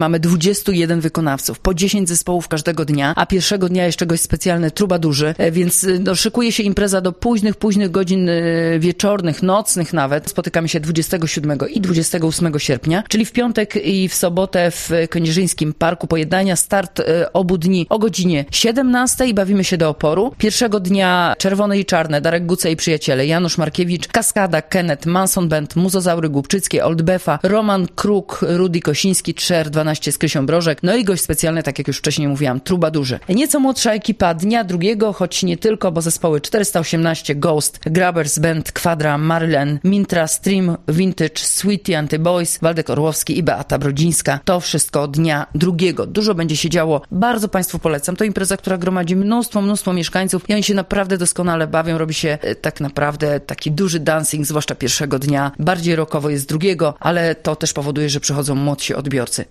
Mamy 21 wykonawców, po 10 zespołów każdego dnia, a pierwszego dnia jeszcze gość specjalny, trubadurzy, więc szykuje się impreza do późnych godzin wieczornych, nocnych nawet. Spotykamy się 27 i 28 sierpnia, czyli w piątek i w sobotę w Kędzierzyńskim Parku Pojednania. Start obu dni o godzinie 17 i bawimy się do oporu. Pierwszego dnia Czerwone i Czarne, Darek Guce i przyjaciele, Janusz Markiewicz, Kaskada, Kenneth, Manson Band, Muzozaury Głubczyckie, Old Befa, Roman Kruk, Rudy Kosiński, 3R12 z Krysią Brożek, no i gość specjalny, tak jak już wcześniej mówiłam, trubadurzy. Nieco młodsza ekipa dnia drugiego, choć nie tylko, bo zespoły 418, Ghost, Grabbers Band, Kwadra, Marylen, Mintra, Stream, Vintage, Sweetie, Antyboys, Waldek Orłowski i Beata Brodzińska. To wszystko dnia drugiego. Dużo będzie się działo. Bardzo Państwu polecam. To impreza, która gromadzi mnóstwo mieszkańców i oni się naprawdę doskonale bawią. Robi się tak naprawdę taki duży dancing, zwłaszcza pierwszego dnia. Bardziej rockowo jest drugiego, ale to też powoduje, że przychodzą młodsi odbiorcy.